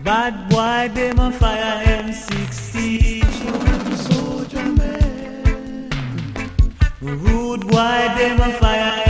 Bad boy, them a fire M60. Soldier man. Rude boy, them a fire